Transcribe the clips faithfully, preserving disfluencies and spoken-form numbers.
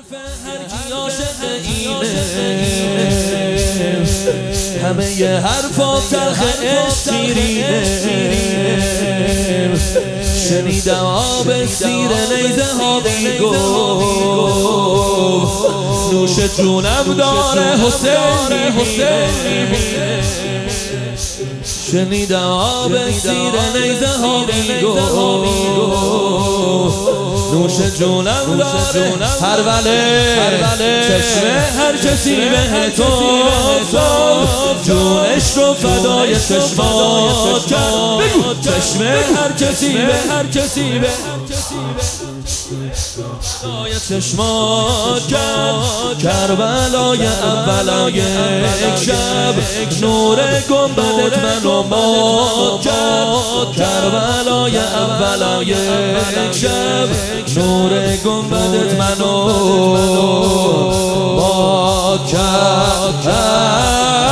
هر کی عاشق اینه همه ی حرفا تلخ عشق شیرینه شنیدم آب سیر نیزه ها میگفت نوش جونم داره حسین میبینه شنیدم آب سیر نیزه ها میگفت نوش جونم داره هر وله چشمه هر کسی به تو جونش رو فدای چشمات کرد چشمه هر کسی به هر کسی به فدای چشمات کرد کربلای اولا یک شب نور گنبدت منو مات کرد کربلای اولا یک شب نور گنبدت منو مات کرد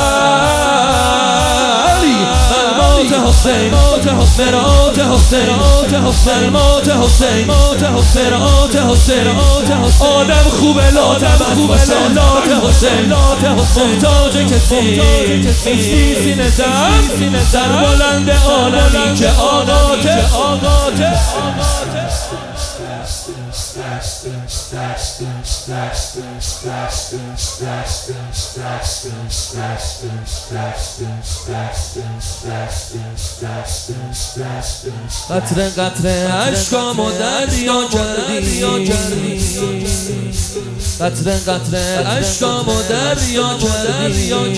حسین موت حسین موت حسین موت حسین موت حسین موت حسین موت حسین آدم خوبه لاتم خوبه لات حسین لات حسین محتاج کسی نیستی سینه زم در بلند عالمی که آقاته آقاته قطره قطره عشقامو دریا کردی قطره قطره عشقامو دریا کردی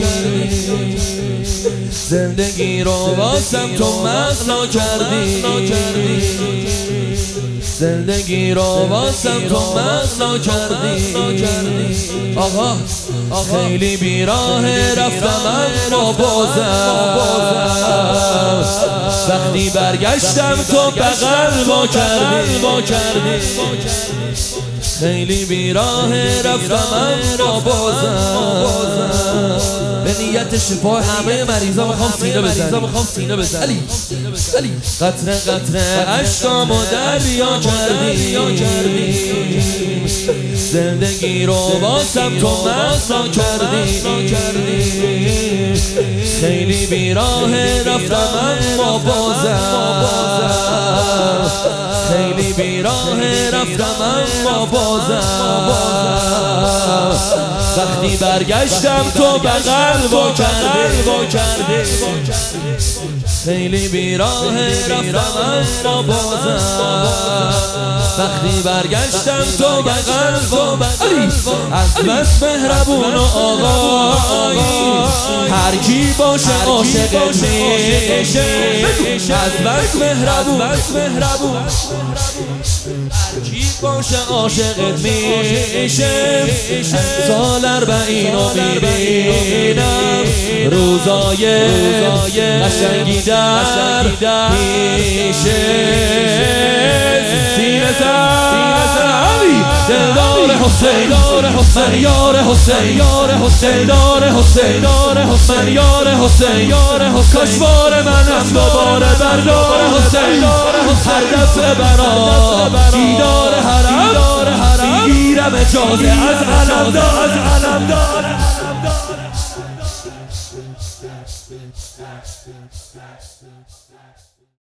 زندگی رو واسم تو مغنا کردی زندگی رو واسم تو مغنا کردی آقا خیلی بیراه رفتم اما بازم وقتی برگشتم تو بغل با کردی خیلی بیراه رفتم اما بازم به نیت شفای همه مریضا میخوام سینه بزنی میخوام سینه بزنی علی علی قطره قطره عشقامو دریا کردی زندگی رو واسم تو مغنا کردی خیلی بیراه رفتم اما بازم خیلی بیراه رفتم اما بازم وقتی برگشتم تو بغل با کردی خیلی بیراه رفتم اما بازم وقتی برگشتم تو بغل با از بس مهربون و آقایی هر کی باشه عاشق میشه از بس مهربون هر کی باشه عاشقت میشه سال اربعین رو میبینم روزای قشنگی در میشه سینه زمی دلدار حسین من یار حسین دلدار حسین من یار حسین کشوار منم دوباره بردار حسین هر دفعه برا دیدار حرم میگیرم اجازه از علم دار